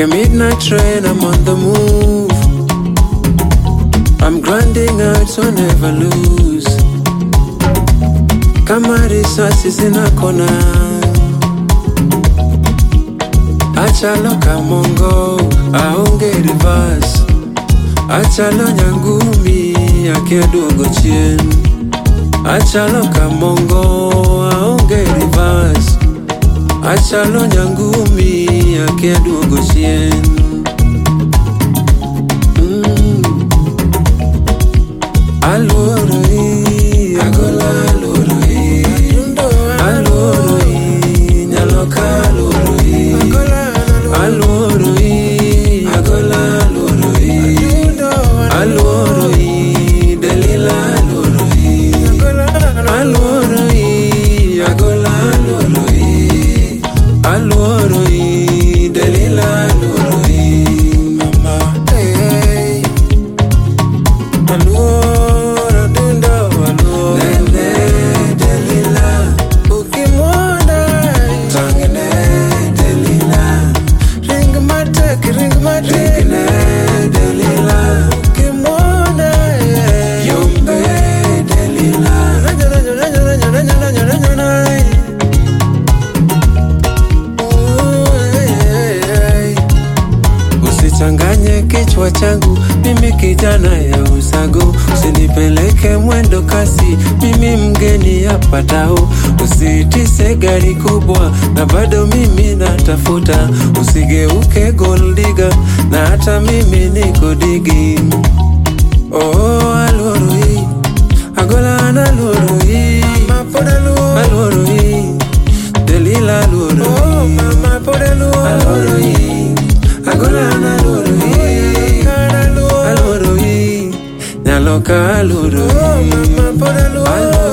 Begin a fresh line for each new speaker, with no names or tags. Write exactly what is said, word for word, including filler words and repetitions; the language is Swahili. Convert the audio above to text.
a midnight train, I'm on the move. I'm grinding out so never lose. Kama risasi zinakona, achalo kamongo, aonge reverse. Achalo nyangumi, akeduogo chien. Achalo kamongo, aonge reverse. Achalo nyangumi, akeduogo chien. mm. Aluoro i, agola aluoro i. Aluoro i, nyaloka aluoro i. Aluoro i, agola aluoro i. Aluoro i, delila aluoro i. Aluoro i, agola aluoro i. Aluoro i, delila aluoro i. Mama, hey, hey. Aluoro dundo, aluoro nene, delila. Ukimwona tangene, delila. Ring matek, ring matek, ringene, delila. Ukimwona yombe, delila. Ranyo, ranyo, ranyo, ranyo, ranyo, ranyo, ranyo, ranyo. Usichanganye kichwa changu, mimi kijana ya usago. Usinipeleke mwendo kasi, mimi mgeni hapa tao. Usitise gari kubwa, na bado mimi natafuta. Usigeuke gold digger, na hata mimi niko digi. Oh, aluoro i, agola na aluoro i. Aluoro i, delila aluoro i. Oh, mama pode aluoro i. Agola na aluoro i. Aluoro i, nyaloka aluoro i. Oh, mama pode aluoro i.